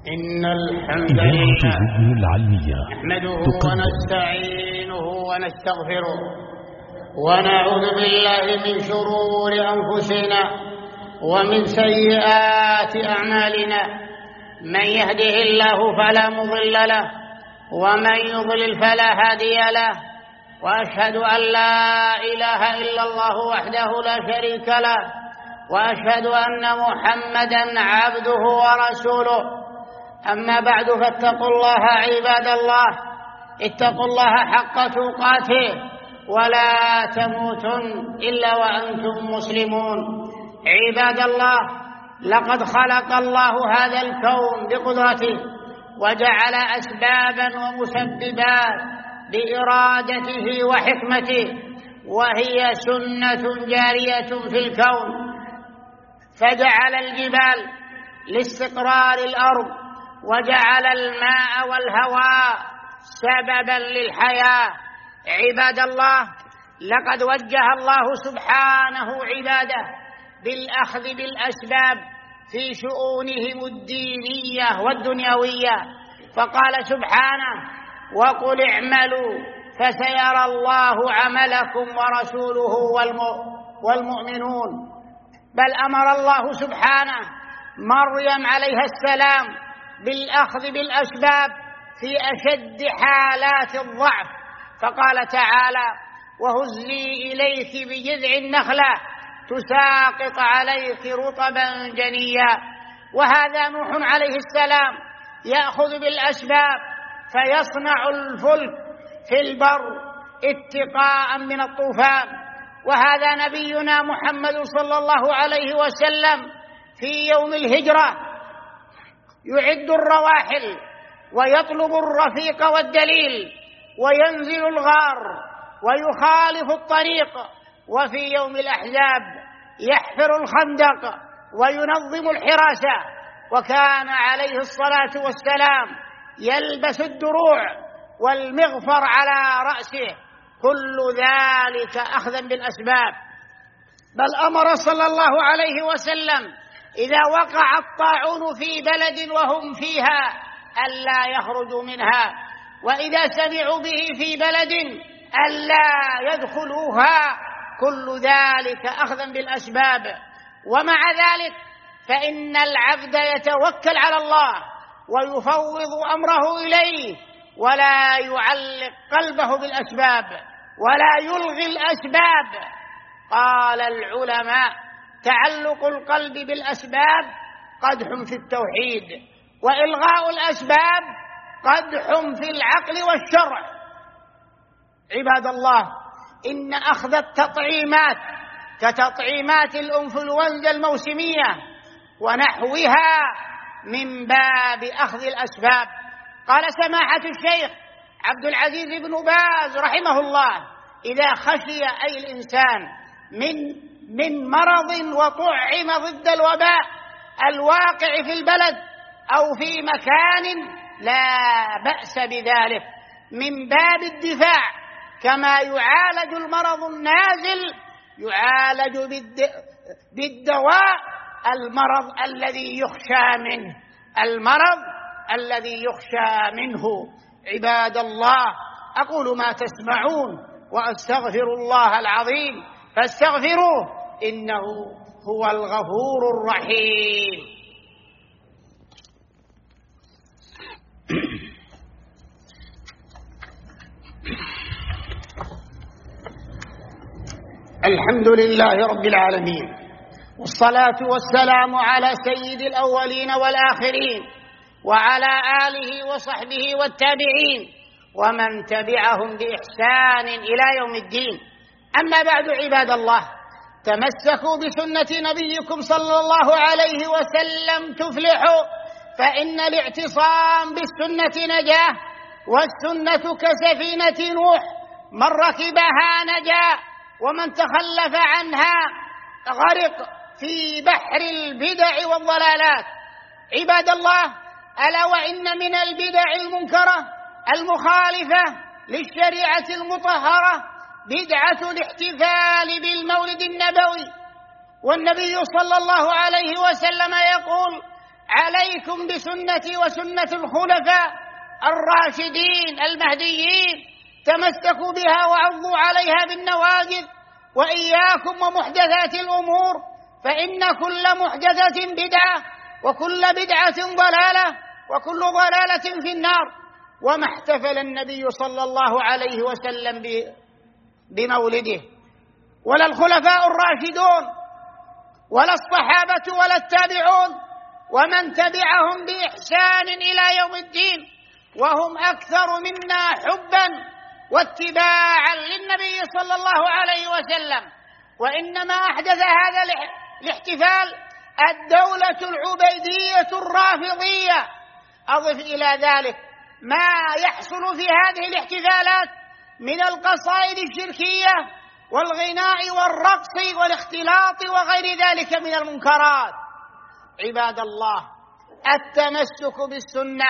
إن الحمد لله نحمده ونستعينه ونستغفره ونعوذ بالله من شرور أنفسنا ومن سيئات أعمالنا. من يهده الله فلا مضل له ومن يضلل فلا هادي له، وأشهد أن لا إله إلا الله وحده لا شريك له، وأشهد أن محمدًا عبده ورسوله. أما بعد، فاتقوا الله عباد الله، اتقوا الله حق تقاته ولا تموتن إلا وأنتم مسلمون. عباد الله، لقد خلق الله هذا الكون بقدرته وجعل أسبابا ومسببات بإرادته وحكمته، وهي سنة جارية في الكون. فجعل الجبال لاستقرار الأرض، وجعل الماء والهواء سببا للحياة. عباد الله، لقد وجه الله سبحانه عباده بالأخذ بالأسباب في شؤونهم الدينية والدنيوية، فقال سبحانه: وقل اعملوا فسيرى الله عملكم ورسوله والمؤمنون. بل أمر الله سبحانه مريم عليها السلام بالأخذ بالأسباب في أشد حالات الضعف، فقال تعالى: وهزي إليك بجذع النخلة تساقط عليك رطبا جنيا. وهذا نوح عليه السلام يأخذ بالأسباب فيصنع الفلك في البر اتقاء من الطوفان. وهذا نبينا محمد صلى الله عليه وسلم في يوم الهجرة يعد الرواحل ويطلب الرفيق والدليل وينزل الغار ويخالف الطريق، وفي يوم الأحزاب يحفر الخندق وينظم الحراسة. وكان عليه الصلاة والسلام يلبس الدروع والمغفر على رأسه، كل ذلك أخذا بالأسباب. بل أمر صلى الله عليه وسلم إذا وقع الطاعون في بلد وهم فيها ألا يخرجوا منها، وإذا سمعوا به في بلد ألا يدخلوها، كل ذلك أخذا بالأسباب. ومع ذلك فإن العبد يتوكل على الله ويفوض أمره إليه، ولا يعلق قلبه بالأسباب ولا يلغي الأسباب. قال العلماء: تعلق القلب بالأسباب قدح في التوحيد، وإلغاء الأسباب قدح في العقل والشرع. عباد الله، إن أخذ التطعيمات كتطعيمات الإنفلونزا الموسمية ونحوها من باب أخذ الأسباب. قال سماحة الشيخ عبد العزيز بن باز رحمه الله: إذا خشي أي الإنسان من مرض وطعم ضد الوباء الواقع في البلد أو في مكان لا بأس بذلك من باب الدفاع، كما يعالج المرض النازل يعالج بالدواء المرض الذي يخشى منه. عباد الله، أقول ما تسمعون وأستغفر الله العظيم فاستغفروه إنه هو الغفور الرحيم. الحمد لله رب العالمين، والصلاة والسلام على سيد الأولين والآخرين، وعلى آله وصحبه والتابعين ومن تبعهم بإحسان إلى يوم الدين. أما بعد، عباد الله، تمسكوا بسنة نبيكم صلى الله عليه وسلم تفلحوا، فإن الاعتصام بالسنة نجاة، والسنة كسفينة نوح، من ركبها نجا ومن تخلف عنها غرق في بحر البدع والضلالات. عباد الله، ألا وإن من البدع المنكرة المخالفة للشريعة المطهرة بدعة الاحتفال بالمولد النبوي، والنبي صلى الله عليه وسلم يقول: عليكم بسنتي وسنة الخلفاء الراشدين المهديين، تمسكوا بها وعضوا عليها بالنواجذ، وإياكم ومحدثات الأمور، فإن كل محدثة بدعة، وكل بدعة ضلالة، وكل ضلالة في النار. وما احتفل النبي صلى الله عليه وسلم بمولده، ولا الخلفاء الراشدون، ولا الصحابة، ولا التابعون، ومن تبعهم بإحسان إلى يوم الدين، وهم أكثر منا حبا واتباعا للنبي صلى الله عليه وسلم. وإنما أحدث هذا الاحتفال الدولة العبيدية الرافضية. أضف إلى ذلك ما يحصل في هذه الاحتفالات من القصائد الشركية والغناء والرقص والاختلاط وغير ذلك من المنكرات. عباد الله، التمسك بالسنة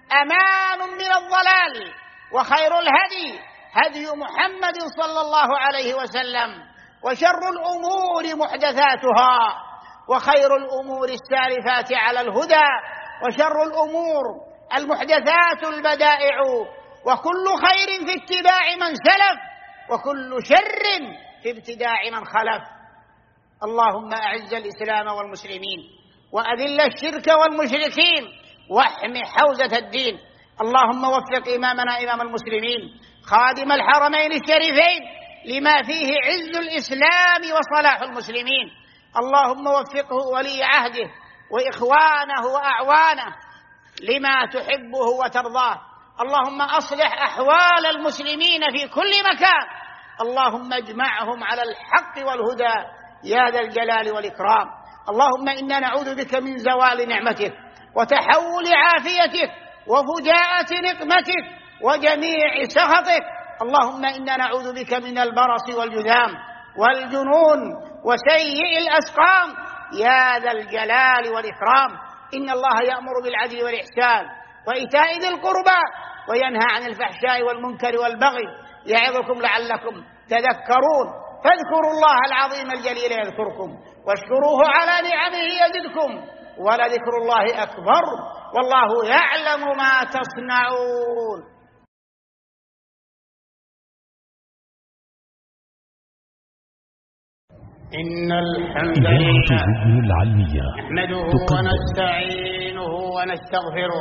أمان من الضلال، وخير الهدي هدي محمد صلى الله عليه وسلم، وشر الأمور محدثاتها، وخير الأمور السالفات على الهدى، وشر الأمور المحدثات البدائع، وكل خير في اتباع من سلف، وكل شر في ابتداع من خلف. اللهم أعز الإسلام والمسلمين، وأذل الشرك والمشركين، واحم حوزة الدين. اللهم وفق إمامنا إمام المسلمين خادم الحرمين الشريفين لما فيه عز الإسلام وصلاح المسلمين. اللهم وفقه ولي عهده وإخوانه وأعوانه لما تحبه وترضاه. اللهم أصلح أحوال المسلمين في كل مكان. اللهم اجمعهم على الحق والهدى يا ذا الجلال والإكرام. اللهم إنا نعوذ بك من زوال نعمتك وتحول عافيتك وفجاءة نقمتك وجميع سخطك. اللهم إنا نعوذ بك من البرص والجذام والجنون وسيء الأسقام يا ذا الجلال والإكرام. إن الله يأمر بالعدل والإحسان وإيتاء ذي القربى وينهى عن الفحشاء والمنكر والبغي يعظكم لعلكم تذكرون. فاذكروا الله العظيم الجليل يذكركم، واشكروه على نعمه يزدكم، ولذكر الله أكبر، والله يعلم ما تصنعون. إن الحمد لله نحمده ونستعينه ونستغفره،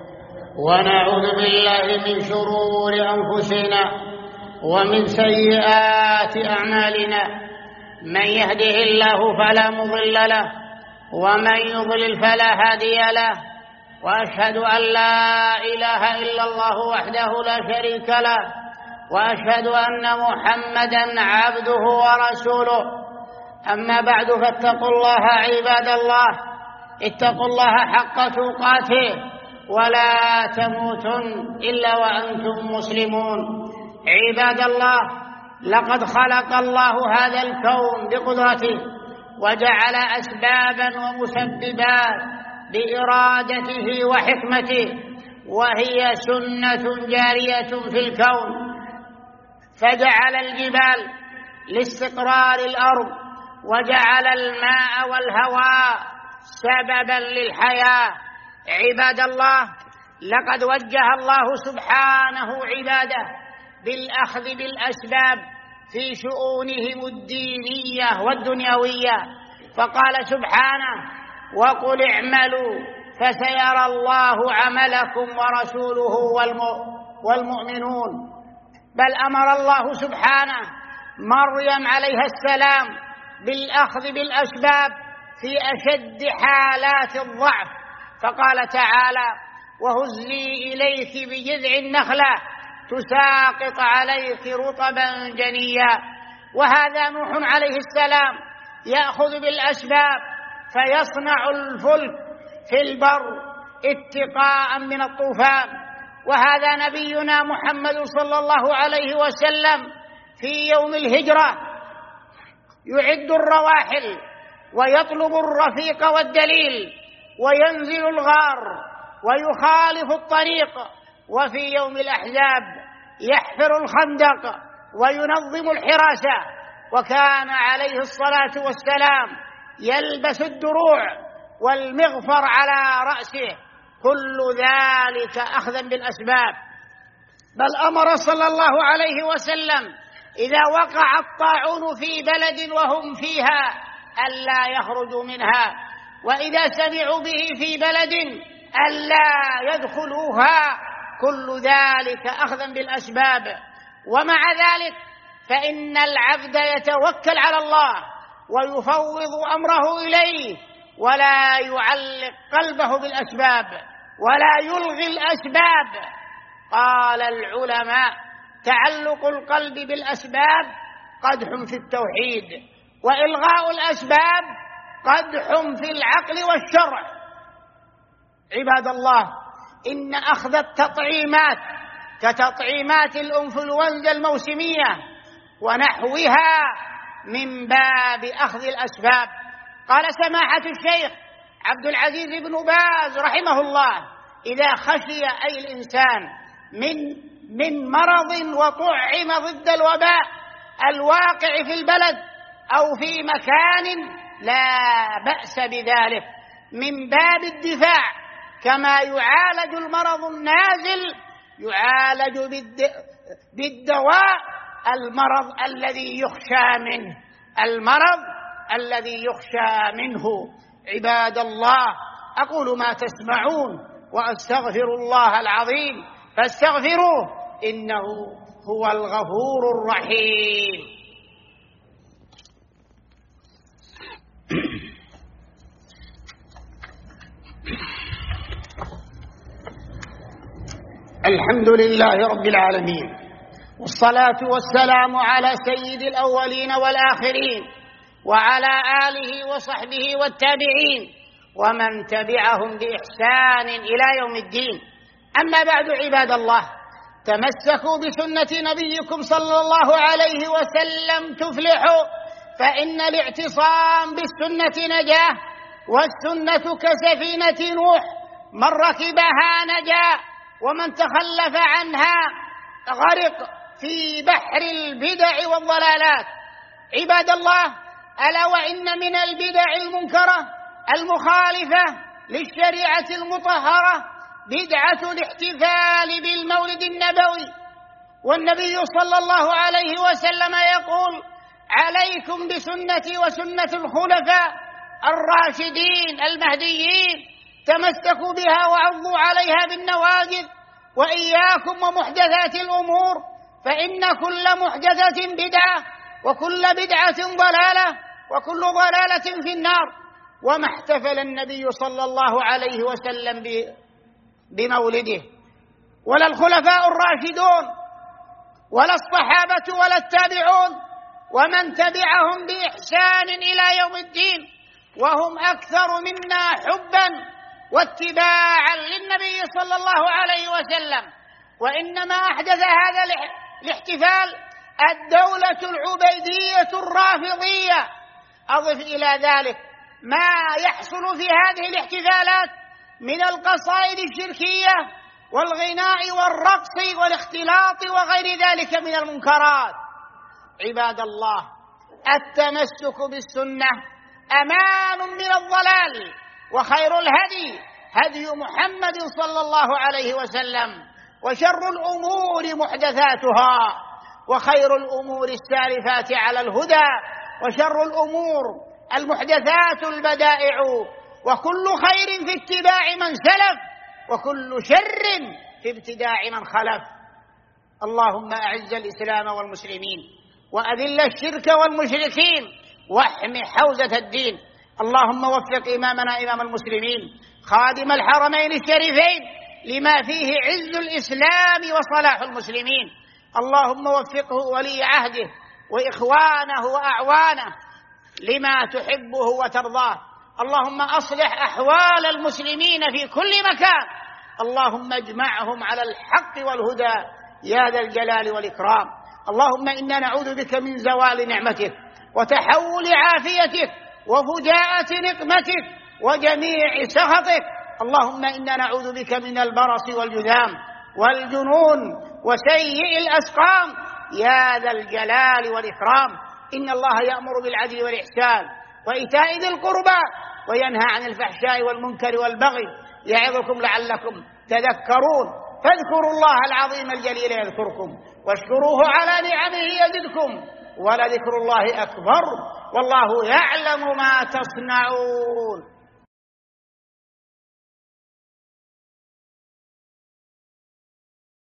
ونعوذ بالله من شرور أنفسنا ومن سيئات أعمالنا. من يهده الله فلا مضل له، ومن يضلل فلا هادي له، وأشهد أن لا إله إلا الله وحده لا شريك له، وأشهد أن محمدًا عبده ورسوله. أما بعد، فاتقوا الله عباد الله، اتقوا الله حق تقاته، ولا تموتن إلا وأنتم مسلمون. عباد الله، لقد خلق الله هذا الكون بقدرته، وجعل أسبابا ومسببات بإرادته وحكمته، وهي سنة جارية في الكون. فجعل الجبال لاستقرار الأرض، وجعل الماء والهواء سببا للحياة. عباد الله، لقد وجه الله سبحانه عباده بالأخذ بالأسباب في شؤونهم الدينية والدنيوية، فقال سبحانه: وقل اعملوا فسيرى الله عملكم ورسوله والمؤمنون. بل أمر الله سبحانه مريم عليها السلام بالأخذ بالأسباب في أشد حالات الضعف، فقال تعالى: وهزي إليك بجذع النخلة تساقط عليك رطبا جنيا. وهذا نوح عليه السلام يأخذ بالأسباب فيصنع الفلك في البر اتقاء من الطوفان. وهذا نبينا محمد صلى الله عليه وسلم في يوم الهجرة يعد الرواحل ويطلب الرفيق والدليل وينزل الغار ويخالف الطريق، وفي يوم الأحزاب يحفر الخندق وينظم الحراسة. وكان عليه الصلاة والسلام يلبس الدروع والمغفر على رأسه، كل ذلك أخذا بالأسباب. بل أمر صلى الله عليه وسلم إذا وقع الطاعون في بلد وهم فيها ألا يخرجوا منها، وإذا سمعوا به في بلد ألا يدخلوها، كل ذلك أخذا بالأسباب. ومع ذلك فإن العبد يتوكل على الله ويفوض أمره إليه، ولا يعلق قلبه بالأسباب ولا يلغي الأسباب. قال العلماء: تعلق القلب بالأسباب قدح في التوحيد، وإلغاء الأسباب قدح في العقل والشرع. عباد الله، إن أخذ التطعيمات كتطعيمات الإنفلونزا الموسمية ونحوها من باب أخذ الأسباب. قال سماحة الشيخ عبد العزيز بن باز رحمه الله: إذا خشي أي الإنسان من مرض وطعم ضد الوباء الواقع في البلد أو في مكان لا بأس بذلك من باب الدفاع، كما يعالج المرض النازل يعالج بالدواء المرض الذي يخشى منه، المرض الذي يخشى منه. عباد الله، أقول ما تسمعون وأستغفر الله العظيم فاستغفروه إنه هو الغفور الرحيم. الحمد لله رب العالمين، والصلاة والسلام على سيد الأولين والآخرين، وعلى آله وصحبه والتابعين ومن تبعهم بإحسان إلى يوم الدين. أما بعد، عباد الله، تمسكوا بسنة نبيكم صلى الله عليه وسلم تفلحوا، فإن الاعتصام بالسنة نجاة، والسنة كسفينة نوح، من ركبها نجا ومن تخلف عنها غرق في بحر البدع والضلالات. عباد الله، ألا وإن من البدع المنكرة المخالفة للشريعة المطهرة بدعة الاحتفال بالمولد النبوي، والنبي صلى الله عليه وسلم يقول: عليكم بسنتي وسنة الخلفاء الراشدين المهديين، تمسكوا بها وعضوا عليها بالنواجذ، وإياكم ومحدثات الأمور، فإن كل محدثة بدعة، وكل بدعة ضلالة، وكل ضلالة في النار. وما احتفل النبي صلى الله عليه وسلم بمولده، ولا الخلفاء الراشدون، ولا الصحابة، ولا التابعون، ومن تبعهم بإحسان إلى يوم الدين، وهم أكثر منا حبا واتباعا للنبي صلى الله عليه وسلم. وإنما أحدث هذا الاحتفال الدولة العبيدية الرافضية. أضف إلى ذلك ما يحصل في هذه الاحتفالات من القصائد الشركية والغناء والرقص والاختلاط وغير ذلك من المنكرات. عباد الله، التمسك بالسنة أمان من الضلال، وخير الهدي هدي محمد صلى الله عليه وسلم، وشر الأمور محدثاتها، وخير الأمور السالفات على الهدى، وشر الأمور المحدثات البدائع، وكل خير في اتباع من سلف، وكل شر في ابتداع من خلف. اللهم أعز الإسلام والمسلمين، وأذل الشرك والمشركين، واحم حوزة الدين. اللهم وفق إمامنا إمام المسلمين خادم الحرمين الشريفين لما فيه عز الإسلام وصلاح المسلمين. اللهم وفقه ولي عهده وإخوانه وأعوانه لما تحبه وترضاه. اللهم أصلح أحوال المسلمين في كل مكان. اللهم اجمعهم على الحق والهدى يا ذا الجلال والإكرام. اللهم إنا نعوذ بك من زوال نعمتك وتحول عافيتك وفجاءة نقمتك وجميع سخطك. اللهم إنا نعوذ بك من البرص والجذام والجنون وسيء الأسقام يا ذا الجلال والإكرام. إن الله يأمر بالعدل والإحسان وإيتاء ذي القربى وينهى عن الفحشاء والمنكر والبغي يعظكم لعلكم تذكرون. فاذكروا الله العظيم الجليل يذكركم واشكروه على نعمه يزدكم ولذكر الله أكبر والله يعلم ما تصنعون.